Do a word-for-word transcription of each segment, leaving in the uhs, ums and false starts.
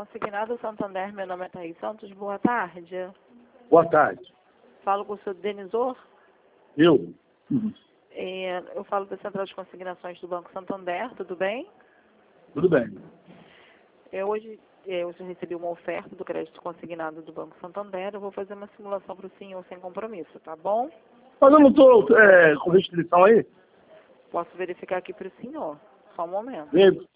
Consignado Santander, meu nome é Thaís Santos, boa tarde. Boa tarde. Falo com o senhor Denisor. Eu? Uhum. É, eu falo da Central de Consignações do Banco Santander, tudo bem? Tudo bem. É, hoje, é, hoje eu recebi uma oferta do crédito consignado do Banco Santander, eu vou fazer uma simulação para o senhor sem compromisso, tá bom? Mas eu não estou é, com restrição aí? Posso verificar aqui para o senhor, só um momento. Sim.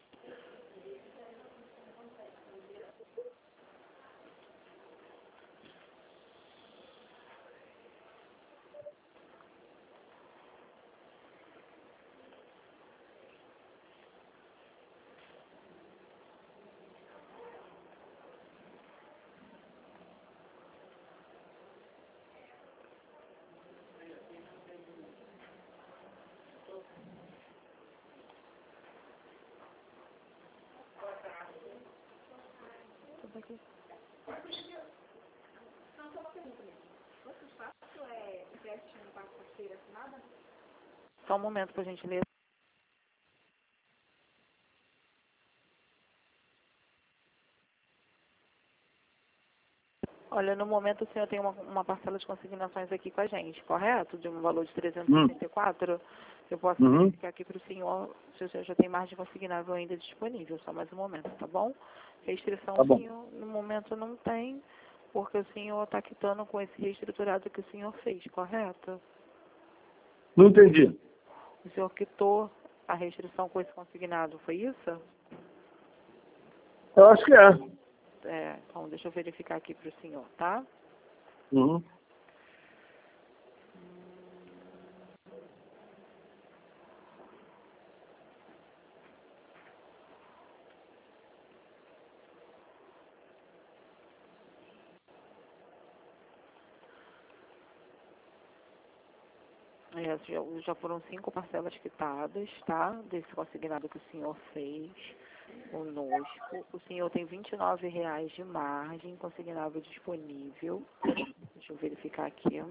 Tudo aqui. Só um momento para a gente ler. Olha, no momento o senhor tem uma, uma parcela de consignações aqui com a gente, correto? De um valor de trezentos e sessenta e quatro. Hum. Eu posso Uhum. verificar aqui para o senhor se o senhor já tem margem consignável ainda disponível, só mais um momento, tá bom? Restrição Tá o bom. senhor no momento não tem, porque o senhor está quitando com esse reestruturado que o senhor fez, correto? Não entendi. O senhor quitou a restrição com esse consignado, foi isso? Eu acho que é. É, então deixa eu verificar aqui para o senhor, tá? Uhum. É, já, já foram cinco parcelas quitadas, tá? Desse consignado que o senhor fez conosco. O senhor tem vinte e nove reais de margem consignável disponível. Deixa eu verificar aqui.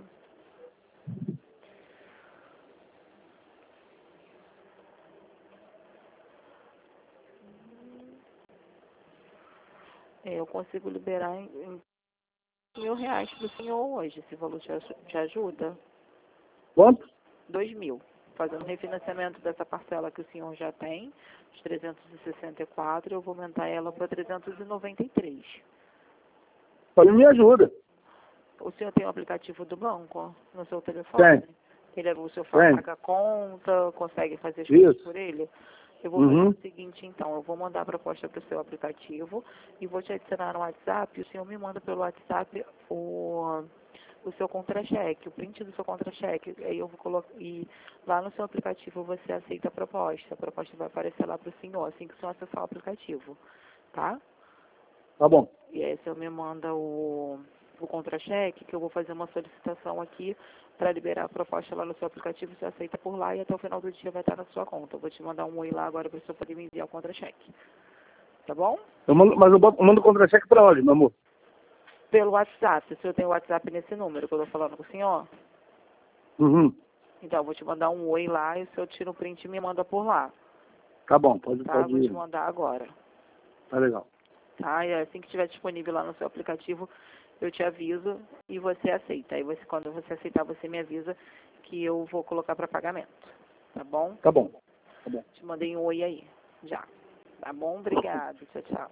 É, eu consigo liberar em, em mil reais para o senhor hoje. Esse valor te, aju- te ajuda? Quanto? Dois mil. Fazendo refinanciamento dessa parcela que o senhor já tem, de trezentos e sessenta e quatro, eu vou aumentar ela para trezentos e noventa e três. Falei, me ajuda. O senhor tem o aplicativo do banco no seu telefone? Tem. Ele, o senhor Tem. paga a conta, consegue fazer as coisas Isso. por ele? Eu vou Uhum. fazer o seguinte, então, eu vou mandar a proposta para o seu aplicativo e vou te adicionar no WhatsApp, e o senhor me manda pelo WhatsApp o, o seu contra-cheque, o print do seu contra-cheque, aí eu vou colocar, e lá no seu aplicativo você aceita a proposta, a proposta vai aparecer lá para o senhor, assim que o senhor acessar o aplicativo, tá? Tá bom. E aí o senhor me manda o, o contra-cheque, que eu vou fazer uma solicitação aqui para liberar a proposta lá no seu aplicativo, você aceita por lá e até o final do dia vai estar na sua conta. Eu vou te mandar um oi lá agora para o senhor poder me enviar o contra-cheque. Tá bom? Eu mando, mas eu, boto, eu mando contra-cheque pra onde, meu amor? Pelo WhatsApp. O senhor tem o WhatsApp nesse número que eu estou falando com o senhor? Uhum. Então, eu vou te mandar um oi lá e o senhor tira o print e me manda por lá. Tá bom, pode, Tá? pode Vou te ir. mandar agora. Tá legal. Tá? E assim que estiver disponível lá no seu aplicativo, eu te aviso e você aceita. Aí você, quando você aceitar, você me avisa que eu vou colocar para pagamento. Tá bom? Tá bom. Tá bom. Te mandei um oi aí, já. Tá bom? Obrigado. Tchau, tchau.